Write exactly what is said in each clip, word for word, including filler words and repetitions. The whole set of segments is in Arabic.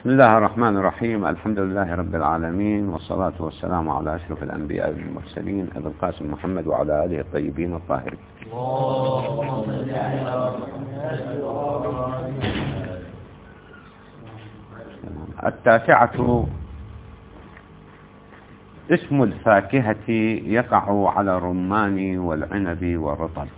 بسم الله الرحمن الرحيم. الحمد لله رب العالمين، والصلاة والسلام على أشرف الأنبياء والمرسلين أبي القاسم محمد وعلى آله الطيبين الطاهرين. التاسعة: اسم الفاكهة يقع على الرمان والعنب والرطب،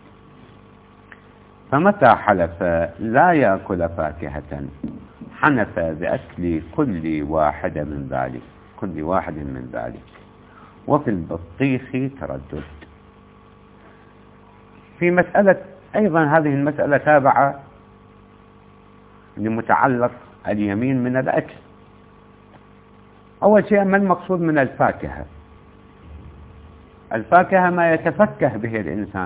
فمتى حلف لا يأكل فاكهة حنف بأكل كل واحد من ذلك كل واحد من ذلك وفي البطيخ تردد. في مسألة أيضا، هذه المسألة تابعة لمتعلق اليمين من الأكل. أول شيء، ما المقصود من الفاكهة؟ الفاكهة ما يتفكه به الإنسان،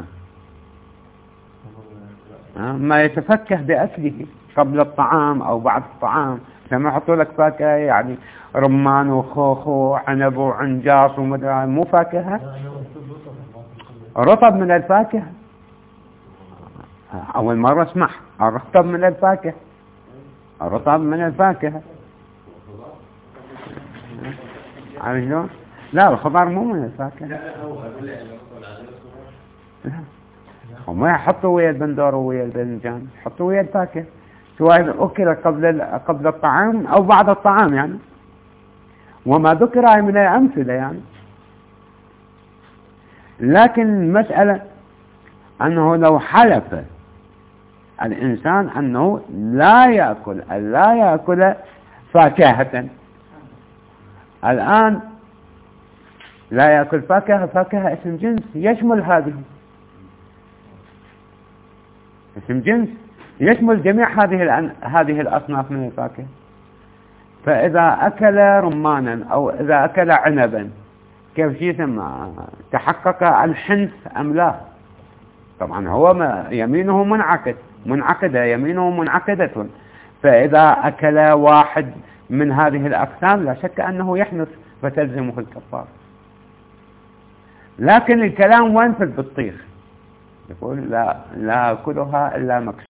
ما يتفكه بأكله قبل الطعام أو بعد الطعام. لما يحطوا لك فاكهة يعني رمان وخوخ وعنب وعنجاص ومدري، مو فاكهة. رطب من الفاكهة، أول مرة اسمع الرطب من الفاكهة. الرطب من الفاكهة، عارف شلون؟ لا، الخضار مو من الفاكهة. وما يحطوا ويا البندور ويا الباذنجان، يحطوا ويا الفاكهة، سواء أكل قبل قبل الطعام أو بعد الطعام يعني. وما ذكر من الأمثلة يعني. لكن المسألة أنه لو حلف الإنسان أنه لا يأكل لا يأكل فاكهة، الآن لا يأكل فاكهة، فاكهة اسم جنس يشمل هذه، اسم جنس يشمل جميع هذه هذه الأصناف من الفاكهة. فإذا أكل رمانا أو إذا أكل عنبا، كيف يسمى؟ تحقق الحنث أم لا؟ طبعا هو يمينه منعقد منعقدة يمينه منعقدة. فإذا أكل واحد من هذه الأقسام لا شك أنه يحنث فتلزمه الكفارة. لكن الكلام وين في البطيخ؟ يقول لا لا أكلها إلا مكسور.